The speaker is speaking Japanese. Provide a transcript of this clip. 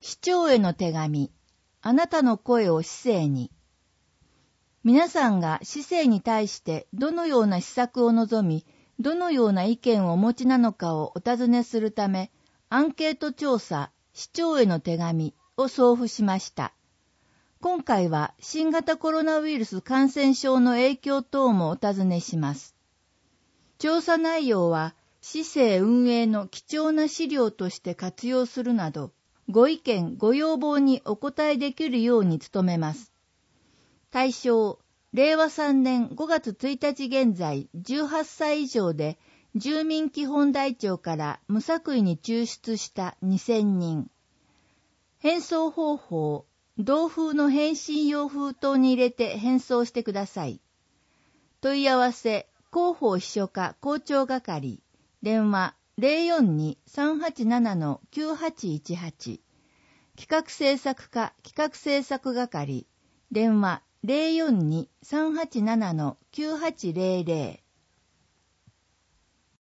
市長への手紙。あなたの声を市政に。皆さんが市政に対してどのような施策を望み、どのような意見をお持ちなのかをお尋ねするため、アンケート調査、市長への手紙を送付しました。今回は新型コロナウイルス感染症の影響等もお尋ねします。調査内容は、市政運営の貴重な資料として活用するなど、ご意見、ご要望にお答えできるように努めます。対象、令和3年5月1日現在18歳以上で、住民基本台帳から無作為に抽出した2000人。返送方法、同封の返信用封筒に入れて返送してください。問い合わせ、広報秘書課校長係、電話 042-387-9818、企画制作課企画制作係、電話 042-387-9800、